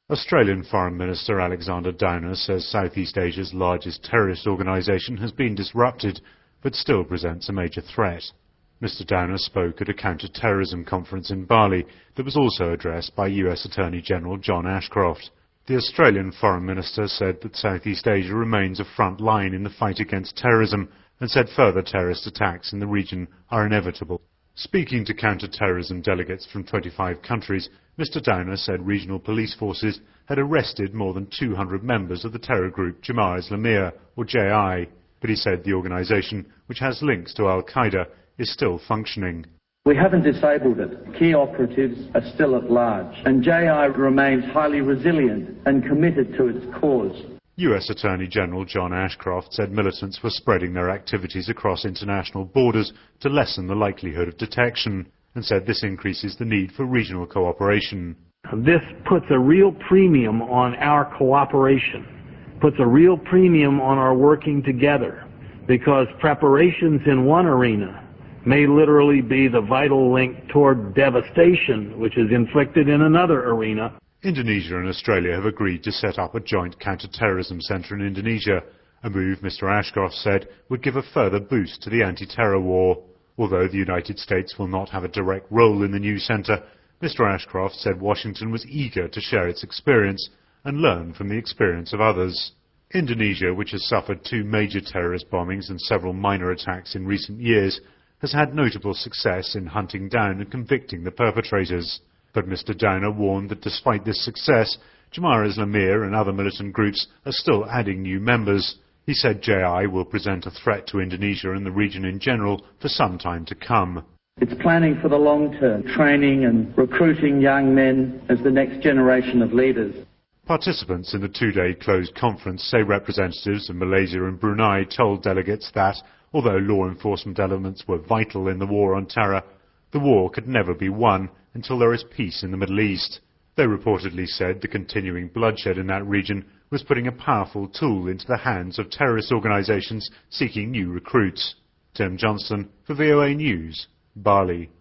Australian Foreign Minister Alexander Downer says Southeast Asia's largest terrorist organisation has been disrupted, but still presents a major threat. Mr Downer spoke at a counter-terrorism conference in Bali that was also addressed by US Attorney General John Ashcroft. The Australian Foreign Minister said that Southeast Asia remains a front line in the fight against terrorism and said further terrorist attacks in the region are inevitable. Speaking to counter-terrorism delegates from 25 countries, Mr Downer said regional police forces had arrested more than 200 members of the terror group Jemaah Islamiyah, or JI, but he said the organisation, which has links to Al-Qaeda, is still functioning. We haven't disabled it. Key operatives are still at large, and JI remains highly resilient and committed to its cause. US Attorney General John Ashcroft said militants were spreading their activities across international borders to lessen the likelihood of detection, and said this increases the need for regional cooperation. This puts a real premium on our cooperation, puts a real premium on our working together, because preparations in one arena may literally be the vital link toward devastation which is inflicted in another arena. Indonesia and Australia have agreed to set up a joint counter-terrorism centre in Indonesia, a move Mr Ashcroft said would give a further boost to the anti-terror war. Although the United States will not have a direct role in the new centre, Mr Ashcroft said Washington was eager to share its experience and learn from the experience of others. Indonesia, which has suffered 2 major terrorist bombings and several minor attacks in recent years, has had notable success in hunting down and convicting the perpetrators. But Mr Downer warned that despite this success, Jemaah Islamiyah and other militant groups are still adding new members. He said JI will present a threat to Indonesia and the region in general for some time to come. It's planning for the long term, training and recruiting young men as the next generation of leaders. Participants in the 2-day closed conference say representatives of Malaysia and Brunei told delegates that, although law enforcement elements were vital in the war on terror, the war could never be won until there is peace in the Middle East. They reportedly said the continuing bloodshed in that region was putting a powerful tool into the hands of terrorist organisations seeking new recruits. Tim Johnston for VOA News, Bali.